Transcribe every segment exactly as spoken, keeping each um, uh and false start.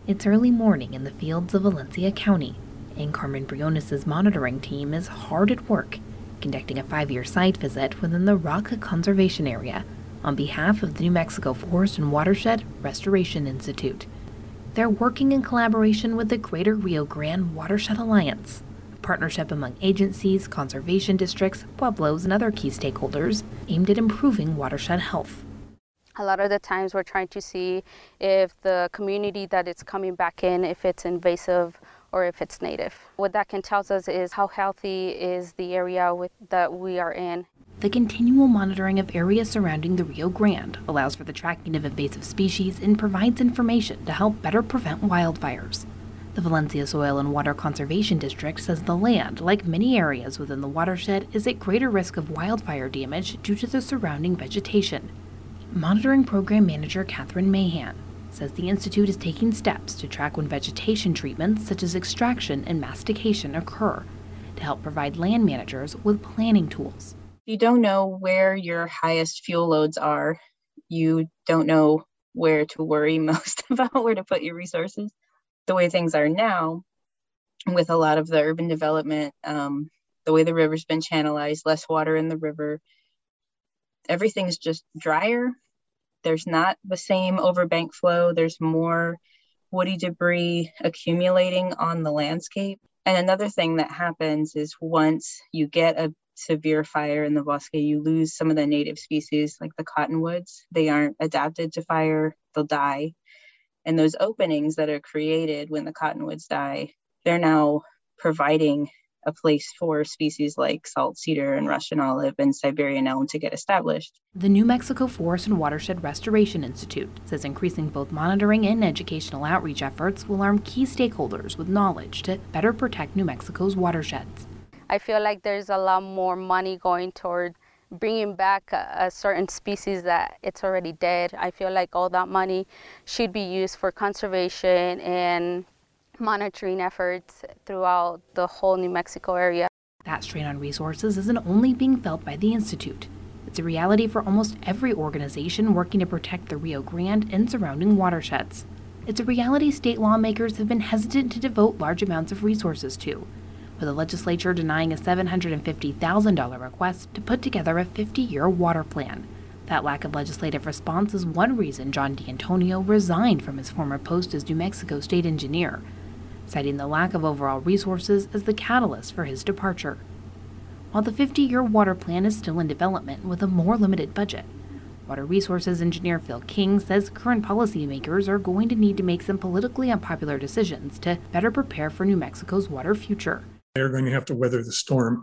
It's early morning in the fields of Valencia County, and Carmen Briones' monitoring team is hard at work, conducting a five-year site visit within the Rock Conservation Area on behalf of the New Mexico Forest and Watershed Restoration Institute. They're working in collaboration with the Greater Rio Grande Watershed Alliance, a partnership among agencies, conservation districts, pueblos, and other key stakeholders aimed at improving watershed health. A lot of the times we're trying to see if the community that it's coming back in, if it's invasive or if it's native. What that can tell us is how healthy is the area with, that we are in. The continual monitoring of areas surrounding the Rio Grande allows for the tracking of invasive species and provides information to help better prevent wildfires. The Valencia Soil and Water Conservation District says the land, like many areas within the watershed, is at greater risk of wildfire damage due to the surrounding vegetation. Monitoring Program Manager Catherine Mahan says the Institute is taking steps to track when vegetation treatments such as extraction and mastication occur to help provide land managers with planning tools. You don't know where your highest fuel loads are. You don't know where to worry most about, where to put your resources. The way things are now, with a lot of the urban development, um, the way the river's been channelized, less water in the river, everything's just drier. There's not the same overbank flow. There's more woody debris accumulating on the landscape. And another thing that happens is once you get a severe fire in the bosque, you lose some of the native species like the cottonwoods. They aren't adapted to fire, they'll die. And those openings that are created when the cottonwoods die, they're now providing a place for species like salt cedar and Russian olive and Siberian elm to get established. The New Mexico Forest and Watershed Restoration Institute says increasing both monitoring and educational outreach efforts will arm key stakeholders with knowledge to better protect New Mexico's watersheds. I feel like there's a lot more money going toward bringing back a, a certain species that it's already dead. I feel like all that money should be used for conservation and monitoring efforts throughout the whole New Mexico area. That strain on resources isn't only being felt by the Institute. It's a reality for almost every organization working to protect the Rio Grande and surrounding watersheds. It's a reality state lawmakers have been hesitant to devote large amounts of resources to, with the legislature denying a seven hundred fifty thousand dollars request to put together a fifty-year water plan. That lack of legislative response is one reason John D'Antonio resigned from his former post as New Mexico state engineer, citing the lack of overall resources as the catalyst for his departure. While the fifty-year water plan is still in development with a more limited budget, Water Resources engineer Phil King says current policymakers are going to need to make some politically unpopular decisions to better prepare for New Mexico's water future. They're going to have to weather the storm.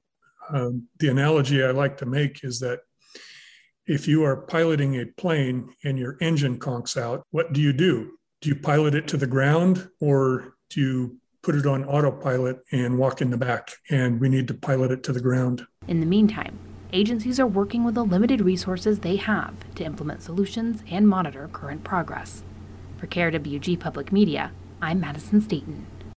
Um, the analogy I like to make is that if you are piloting a plane and your engine conks out, what do you do? Do you pilot it to the ground, or do you put it on autopilot and walk in the back? And we need to pilot it to the ground. In the meantime, agencies are working with the limited resources they have to implement solutions and monitor current progress. For K R W G Public Media, I'm Madison Staten.